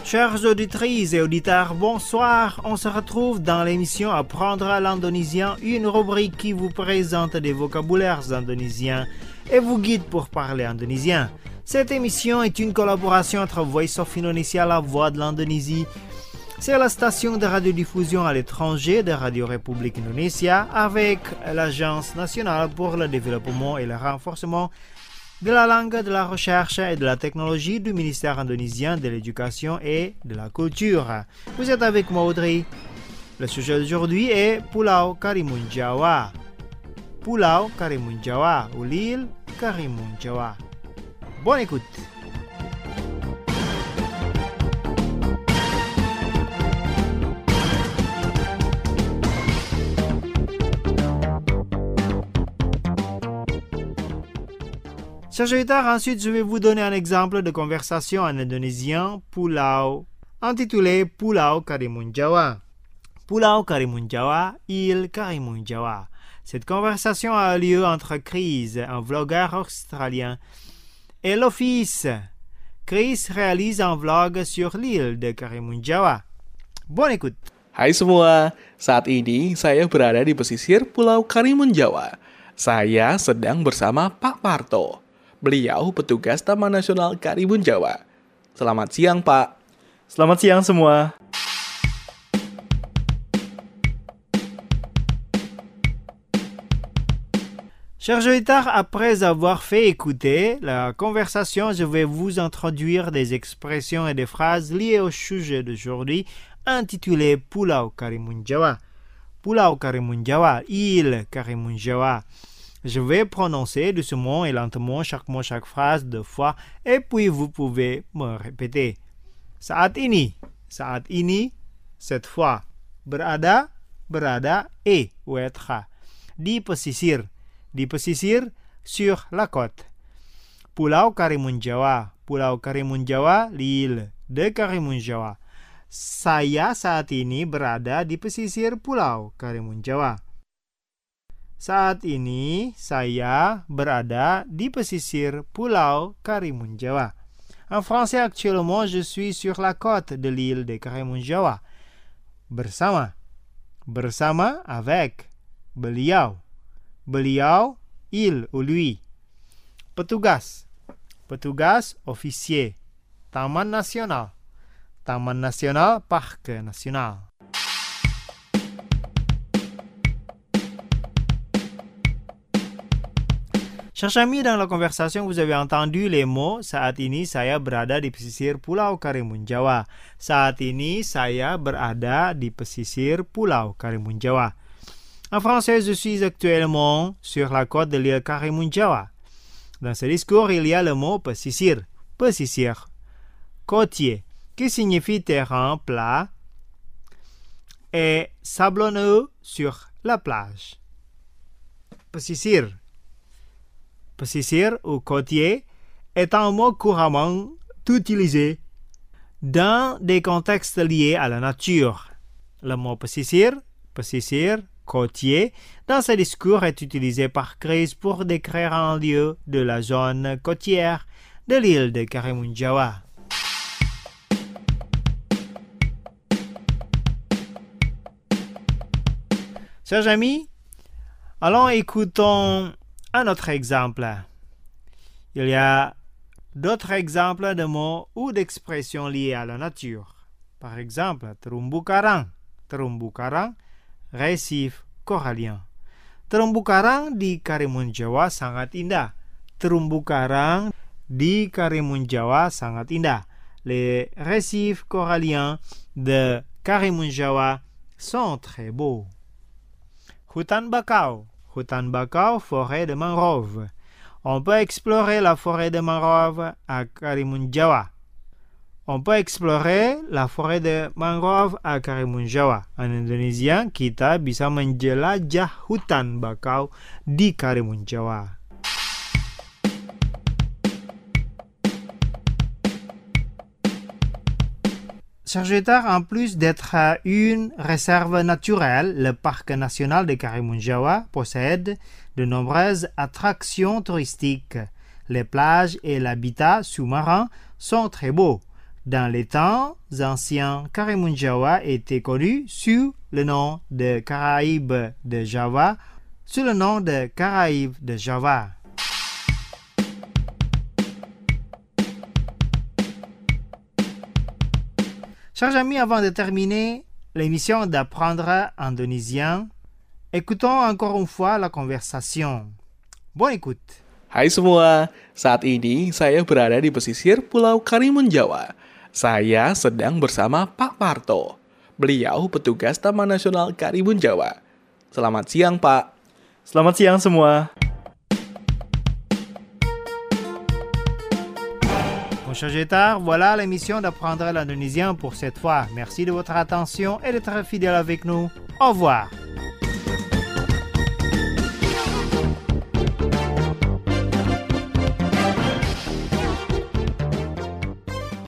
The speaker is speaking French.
Chers auditrices et auditeurs, bonsoir. On se retrouve dans l'émission Apprendre l'indonésien, une rubrique qui vous présente des vocabulaires indonésiens et vous guide pour parler indonésien. Cette émission est une collaboration entre Voice of Indonesia, la voix de l'Indonésie. C'est la station de radiodiffusion à l'étranger de Radio République Indonésia avec l'Agence nationale pour le développement et le renforcement de la langue, de la recherche et de la technologie du ministère indonésien de l'éducation et de la culture. Vous êtes avec moi Audrey. Le sujet d'aujourd'hui est Pulau Karimun Jawa. Pulau Karimun Jawa ou l'île Karimun Jawa. Bonne écoute. Chers auditeurs, ensuite je vais vous donner un exemple de conversation en indonésien Pulau, intitulé Pulau Karimun Jawa. Pulau Karimun Jawa, île Karimun Jawa. Cette conversation a lieu entre Chris, un vlogueur australien, et l'Office. Chris réalise un vlog sur l'île de Karimun Jawa. Bonne écoute. Hai semua, saat ini saya berada di pesisir Pulau Karimun Jawa. Saya sedang bersama Pak Parto. Beliau petugas Taman Nasional Karimun Jawa. Selamat siang, Pak. Selamat siang semua. Chers auditeurs, après avoir fait écouter la conversation, je vais vous introduire des expressions et des phrases liées au sujet d'aujourd'hui, intitulé Pulau Karimun Jawa. Pulau Karimun Jawa, île Karimun Jawa. Je vais prononcer doucement et lentement chaque mot, chaque phrase 2 fois, et puis vous pouvez me répéter. Saat ini, cette fois. Berada, et ou être. Di pesisir, sur la côte. Pulau Karimun Jawa, l'île de Karimun Jawa. Saya saat ini berada di pesisir Pulau Karimun Jawa. Saat ini saya berada di pesisir Pulau Karimun Jawa. En français, actuellement, je suis sur la côte de l'île de Karimun Jawa. Bersama avec. Beliau, il ou lui. Petugas, officier. Taman Nasional, parc national. Chers amis, dans la conversation, vous avez entendu les mots saat ini saya berada di pesisir Pulau Karimun Jawa. Saat ini saya berada di pesisir Pulau Karimun Jawa. En français, je suis actuellement sur la côte de l'île Karimun Jawa. Dans ce discours, il y a le mot pesisir, côtier, qui signifie terrain plat et sablonneux sur la plage. Pesisir ou côtier est un mot couramment utilisé dans des contextes liés à la nature. Le mot pesisir, côtier, dans ce discours est utilisé par Chris pour décrire un lieu de la zone côtière de l'île de Karimun Jawa. Chers amis, allons écoutons un autre exemple. Il y a d'autres exemples de mots ou d'expressions liées à la nature. Par exemple, terumbu karang, récif corallien. Terumbu karang di Karimun Jawa sangat indah. Les récifs coralliens de Karimun Jawa sont très beaux. Hutan bakau, forêt de mangrove. On peut explorer la forêt de mangrove à Karimun Jawa. En indonésien, kita bisa menjelajah hutan bakau di Karimun Jawa. Sagittaire, en plus d'être une réserve naturelle, le parc national de Karimun Jawa possède de nombreuses attractions touristiques. Les plages et l'habitat sous-marin sont très beaux. Dans les temps anciens, Karimun Jawa était connu sous le nom de Caraïbes de Java, sous le nom de Caraïbes de Java. Chers amis, avant de terminer l'émission d'apprendre indonésien, écoutons encore une fois la conversation. Bonne écoute. Hai semua, saat ini saya berada di pesisir Pulau Karimun Jawa. Saya sedang bersama Pak Parto. Beliau petugas Taman Nasional Karimun Jawa. Selamat siang, Pak. Selamat siang semua. Mon cher Jetar, voilà l'émission d'apprendre l'indonésien pour cette fois. Merci de votre attention et d'être fidèle avec nous. Au revoir.